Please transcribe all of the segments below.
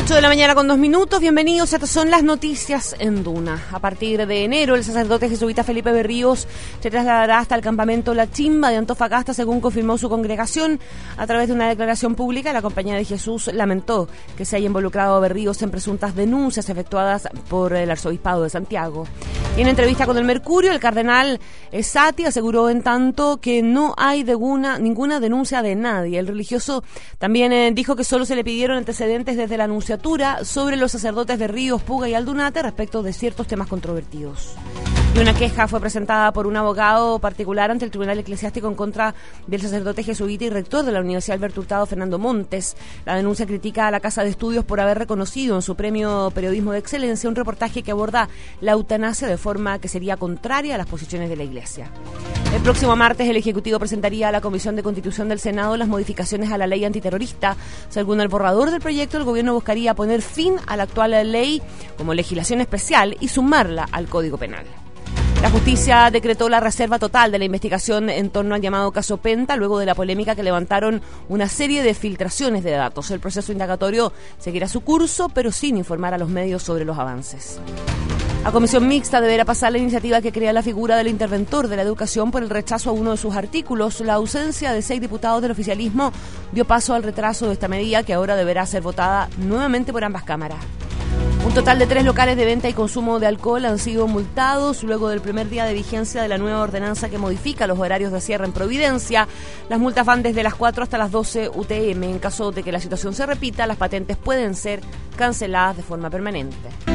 8 de la mañana con 2 minutos, bienvenidos, estas son las noticias en Duna. A partir de enero, el sacerdote jesuita Felipe Berríos se trasladará hasta el campamento La Chimba de Antofagasta, según confirmó su congregación. A través de una declaración pública, la Compañía de Jesús lamentó que se haya involucrado a Berríos en presuntas denuncias efectuadas por el arzobispado de Santiago. En entrevista con el Mercurio, el cardenal Sati aseguró en tanto que no hay ninguna denuncia de nadie. El religioso también dijo que solo se le pidieron antecedentes desde la anunciatura sobre los sacerdotes de Ríos, Puga y Aldunate respecto de ciertos temas controvertidos. Y una queja fue presentada por un abogado particular ante el Tribunal Eclesiástico en contra del sacerdote jesuita y rector de la Universidad Alberto Hurtado, Fernando Montes. La denuncia critica a la Casa de Estudios por haber reconocido en su premio Periodismo de Excelencia un reportaje que aborda la eutanasia de forma que sería contraria a las posiciones de la Iglesia. El próximo martes el Ejecutivo presentaría a la Comisión de Constitución del Senado las modificaciones a la ley antiterrorista. Según el borrador del proyecto, el gobierno buscaría poner fin a la actual ley como legislación especial y sumarla al Código Penal. La justicia decretó la reserva total de la investigación en torno al llamado caso Penta, luego de la polémica que levantaron una serie de filtraciones de datos. El proceso indagatorio seguirá su curso, pero sin informar a los medios sobre los avances. La comisión mixta deberá pasar la iniciativa que crea la figura del interventor de la educación por el rechazo a uno de sus artículos. La ausencia de 6 diputados del oficialismo dio paso al retraso de esta medida, que ahora deberá ser votada nuevamente por ambas cámaras. Un total de 3 locales de venta y consumo de alcohol han sido multados luego del primer día de vigencia de la nueva ordenanza que modifica los horarios de cierre en Providencia. Las multas van desde las 4 hasta las 12 UTM. En caso de que la situación se repita, las patentes pueden ser canceladas de forma permanente.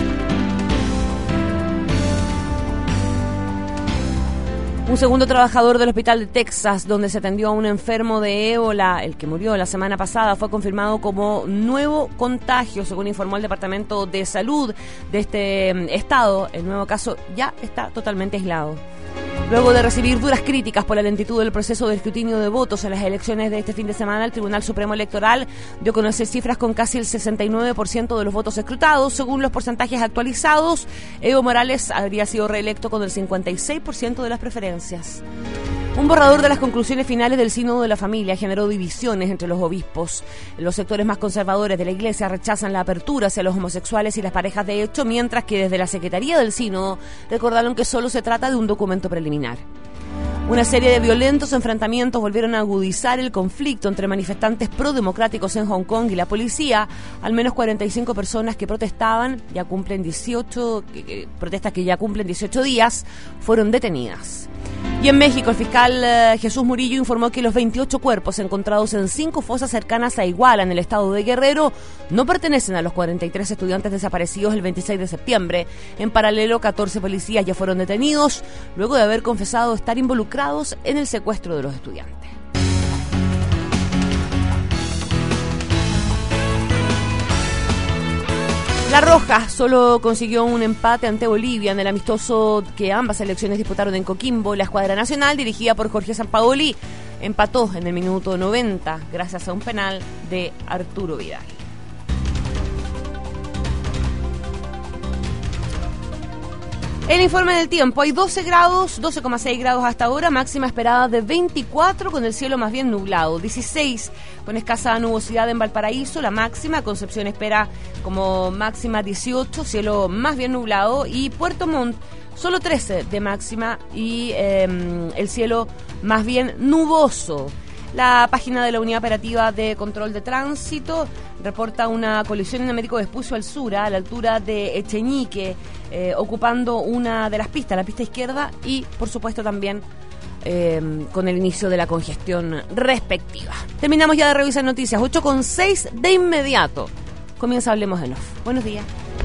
Un segundo trabajador del hospital de Texas, donde se atendió a un enfermo de ébola, el que murió la semana pasada, fue confirmado como nuevo contagio, según informó el Departamento de Salud de este estado. El nuevo caso ya está totalmente aislado. Luego de recibir duras críticas por la lentitud del proceso de escrutinio de votos en las elecciones de este fin de semana, el Tribunal Supremo Electoral dio a conocer cifras con casi el 69% de los votos escrutados. Según los porcentajes actualizados, Evo Morales habría sido reelecto con el 56% de las preferencias. Un borrador de las conclusiones finales del Sínodo de la Familia generó divisiones entre los obispos. Los sectores más conservadores de la Iglesia rechazan la apertura hacia los homosexuales y las parejas de hecho, mientras que desde la Secretaría del Sínodo recordaron que solo se trata de un documento preliminar. Una serie de violentos enfrentamientos volvieron a agudizar el conflicto entre manifestantes prodemocráticos en Hong Kong y la policía. Al menos 45 personas que protestas que ya cumplen 18 días, fueron detenidas. Y en México, el fiscal Jesús Murillo informó que los 28 cuerpos encontrados en 5 fosas cercanas a Iguala, en el estado de Guerrero, no pertenecen a los 43 estudiantes desaparecidos el 26 de septiembre. En paralelo, 14 policías ya fueron detenidos luego de haber confesado estar involucrados en el secuestro de los estudiantes. La Roja solo consiguió un empate ante Bolivia en el amistoso que ambas selecciones disputaron en Coquimbo. La escuadra nacional, dirigida por Jorge Sampaoli, empató en el minuto 90 gracias a un penal de Arturo Vidal. El informe del tiempo, hay 12,6 grados hasta ahora, máxima esperada de 24 con el cielo más bien nublado, 16 con escasa nubosidad en Valparaíso, la máxima, Concepción espera como máxima 18, cielo más bien nublado, y Puerto Montt solo 13 de máxima y el cielo más bien nuboso. La página de la Unidad Operativa de Control de Tránsito reporta una colisión en Américo Vespucio al sur, a la altura de Echeñique, ocupando una de las pistas, la pista izquierda, y por supuesto también con el inicio de la congestión respectiva. Terminamos ya de revisar noticias, 8:06 de inmediato. Comienza Hablemos en Off. Buenos días.